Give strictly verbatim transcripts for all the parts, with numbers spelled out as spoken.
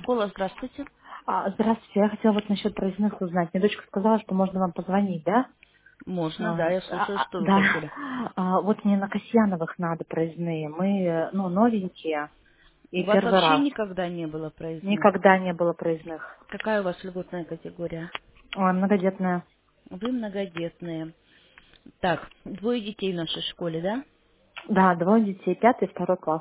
школа, здравствуйте. А, здравствуйте, я хотела вот насчет проездных узнать. Мне дочка сказала, что можно вам позвонить, да? Можно, да, А, я слушаю, а, а, что вы да. хотели. А, вот мне на Касьяновых надо проездные. Мы, э, ну, новенькие. И У вас первый вообще раз. никогда не было проездных? Никогда не было проездных. Какая у вас льготная категория? Ой, многодетная. Вы многодетные. Так, двое детей в нашей школе, да? Да, двое детей, пятый и второй класс.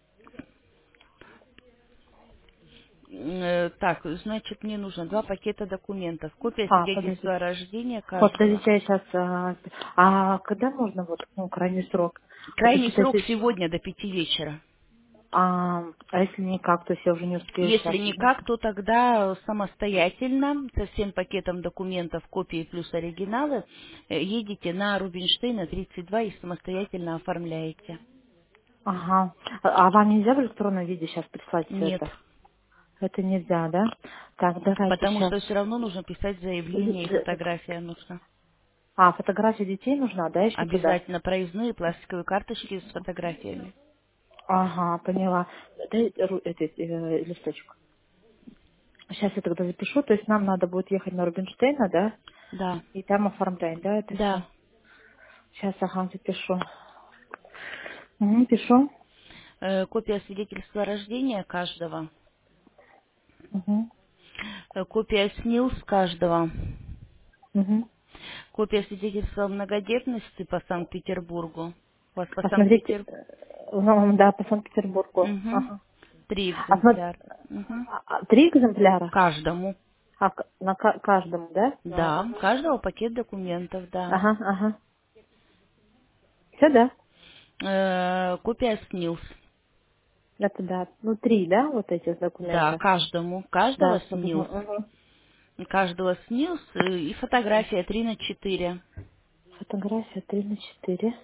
Э, Так, значит, мне нужно два пакета документов. Копия А, подождите. свидетельства о рождении Вот, каждого. подождите, я сейчас... А, а когда можно, вот, ну, крайний срок? Это Крайний что-то срок если... сегодня до пяти вечера. А, а если никак, то есть я уже не успею Если сейчас. никак, то тогда самостоятельно со всем пакетом документов, копии плюс оригиналы, э, едете на Рубинштейна тридцать два и самостоятельно оформляете. Ага. А а вам нельзя в электронном виде сейчас прислать все Нет, это? Это нельзя, да? Так, давайте потому сейчас. что все равно нужно писать заявление и фотография нужна. А, фотография детей нужна, да, еще туда? Обязательно проездные пластиковые карточки с фотографиями. Ага, поняла. Дай ру- этот, э, листочек. Сейчас я тогда запишу, то есть нам надо будет ехать на Рубинштейна, да? Да, И там оформлять, да, это все? да. Сейчас, ага, запишу. Угу, пишу. Э, Копия свидетельства о рождении каждого, Угу, э, копия СНИЛС каждого, угу. копия свидетельства о многодетности по Санкт-Петербургу. У вас по А смотрите, Санкт-Петербургу? э, ну, да, по Санкт-Петербургу. Угу. Ага. Три А, смо- экземпляра. Угу. а- а, три экземпляра? Каждому. А, к- на ка- каждому, да? Да, каждого пакет документов, да. Ага, ага. Все, да? Э, копия СНИЛС. Это да. Ну, три, да, вот этих Да, документа? каждому. Каждого Да, чтобы... СНИЛС. Угу. Каждого СНИЛС э, и фотография три на четыре. Фотография три на четыре.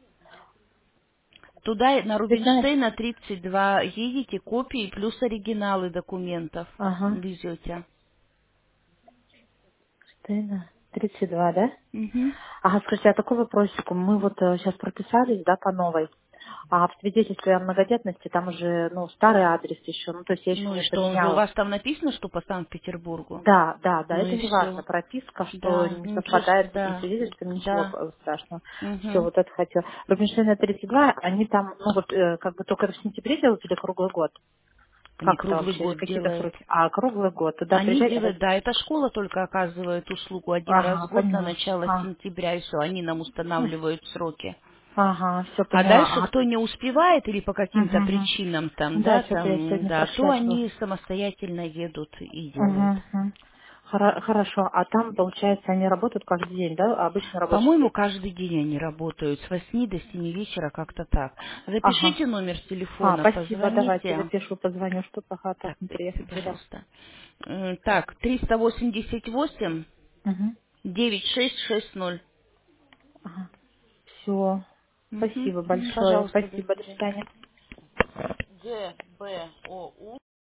Туда на Цветная? Рубинштейна тридцать два едете, копии плюс оригиналы документов Ага. везете. Цветная. тридцать два, да? Угу. Ага, скажите, а такой вопросик. Мы вот сейчас прописались, да, по новой. А в свидетельстве о многодетности там уже, ну, старый адрес еще. Ну, то есть я еще Ну и не что, он же у поменяла. вас там написано, что по Санкт-Петербургу? Да, да, да, Ну это и не важно. все. Прописка, что Да, не ничего, совпадает с этим да, свидетельством, ничего да. э, страшного. Все, Угу. вот это хотела. Рубинштейна тридцать два, они там, ну вот, э, как бы только в сентябре делают или круглый год? Они Как это круглый вообще? Или год какие-то делают. сроки? А, круглый год. Туда Они приезжать? э, делают, да, эта школа только оказывает услугу один раз Ага, в год на поняла. начало А, сентября, и все, они нам хм, устанавливают сроки. ага, все А поняла. дальше, А, кто не успевает или по каким-то угу, угу. причинам там, Да, да, что-то я там, сегодня да, то прослеживала. они самостоятельно едут и делают. Угу, угу. Хоро- Хорошо. А там, получается, они работают каждый день, да? Обычный рабочий По-моему, день. каждый день они работают с восьми до семи вечера, как-то так. Ага. Запишите номер А, телефона, спасибо, давайте позвоните. запишу, позвоню, что ага, так Так, интересно всё. пожалуйста. М, Так, триста восемьдесят восемь Угу. девять шесть шесть ноль. Ага. Все. Мгм, Спасибо мгм, большое. пожалуйста, до Спасибо, до свидания. свидания. Г, Б, О, У.